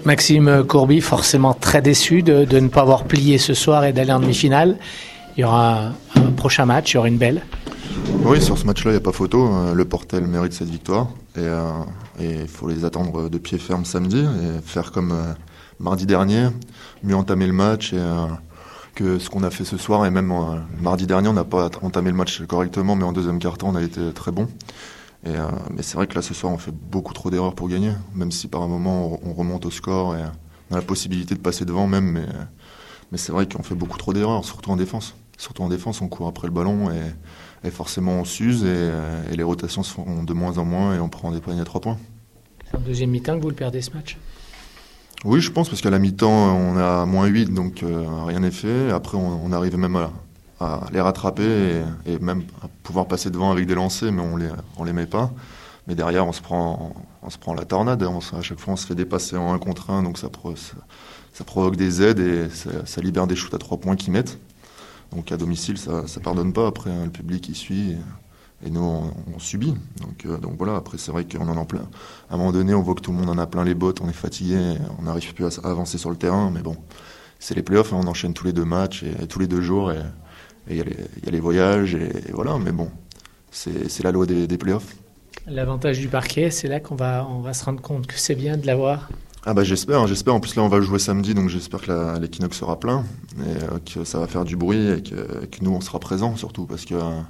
Maxime Courby, forcément très déçu de ne pas avoir plié ce soir et d'aller en demi-finale. Il y aura un prochain match, il y aura une belle. Oui, sur ce match-là, il n'y a pas photo. Le Portel mérite cette victoire. Et il faut les attendre de pied ferme samedi et faire comme mardi dernier, mieux entamer le match que ce qu'on a fait ce soir. Et même mardi dernier, on n'a pas entamé le match correctement, mais en deuxième quart-temps, on a été très bon. Mais c'est vrai que là, ce soir, on fait beaucoup trop d'erreurs pour gagner. Même si par un moment, on remonte au score et on a la possibilité de passer devant même. Mais c'est vrai qu'on fait beaucoup trop d'erreurs, surtout en défense. Surtout en défense, on court après le ballon et forcément on s'use et les rotations se font de moins en moins et on prend des paniers à 3 points. C'est en deuxième mi-temps que vous le perdez ce match ? Oui, je pense, parce qu'à la mi-temps, on a -8, donc rien n'est fait. Après, on arrive même à les rattraper et même à pouvoir passer devant avec des lancers, mais on les met pas. Mais derrière, on se prend la tornade. À chaque fois, on se fait dépasser en 1 contre 1, donc ça provoque des aides et ça libère des shoots à 3 points qu'ils mettent. Donc à domicile, ça pardonne pas. Après, le public il suit et nous on subit. Donc voilà. Après, c'est vrai qu'on en a plein. À un moment donné, on voit que tout le monde en a plein les bottes. On est fatigué, on n'arrive plus à avancer sur le terrain. Mais bon, c'est les playoffs. On enchaîne tous les 2 matchs et tous les 2 jours et il y a les voyages et voilà. Mais bon, c'est la loi des playoffs. L'avantage du parquet, c'est là qu'on va se rendre compte que c'est bien de l'avoir. Ah bah j'espère. En plus là on va jouer samedi, donc j'espère que l'Equinox sera plein et que ça va faire du bruit et que nous on sera présents surtout parce que là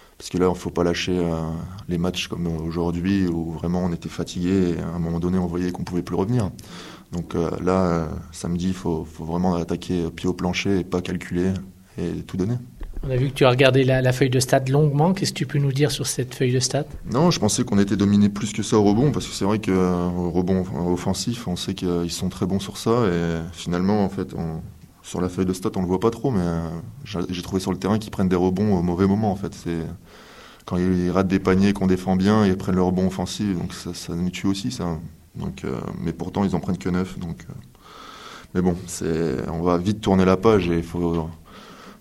il faut pas lâcher les matchs comme aujourd'hui où vraiment on était fatigué et à un moment donné on voyait qu'on pouvait plus revenir. Donc là samedi il faut vraiment attaquer pied au plancher et pas calculer et tout donner. On a vu que tu as regardé la feuille de stats longuement. Qu'est-ce que tu peux nous dire sur cette feuille de stats ? Non, je pensais qu'on était dominé plus que ça au rebond, parce que c'est vrai qu'au rebond offensif, on sait qu'ils sont très bons sur ça, et finalement, en fait, sur la feuille de stats, on le voit pas trop, mais j'ai trouvé sur le terrain qu'ils prennent des rebonds au mauvais moment, en fait. C'est quand ils ratent des paniers qu'on défend bien, et ils prennent le rebond offensif, donc ça nous tue aussi, ça. Donc, mais pourtant, ils en prennent que 9, donc... Mais bon, on va vite tourner la page, et il faut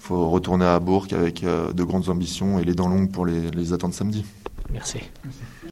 retourner à Bourg avec de grandes ambitions et les dents longues pour les attendre samedi. Merci.